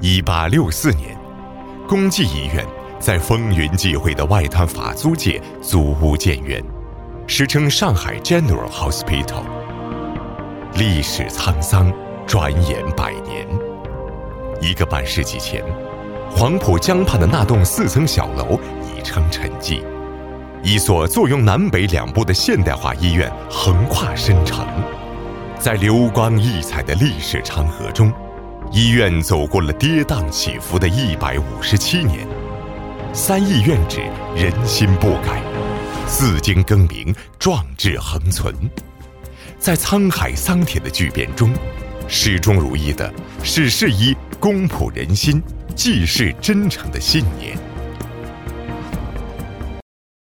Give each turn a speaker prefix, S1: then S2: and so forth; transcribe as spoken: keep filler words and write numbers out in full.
S1: 一八六四年，公济医院在风云际会的外滩法租界租屋建院，时称上海 General Hospital。 历史沧桑，转眼百年。一个半世纪前，黄浦江畔的那栋四层小楼已成沉寂，一所坐拥南北两部的现代化医院横跨深城。在流光溢彩的历史长河中，医院走过了跌宕起伏的一百五十七年。三义院址，人心不改；四经更名，壮志恒存。在沧海桑田的巨变中，始终如一的是世医公仆人心、济世真诚的信念。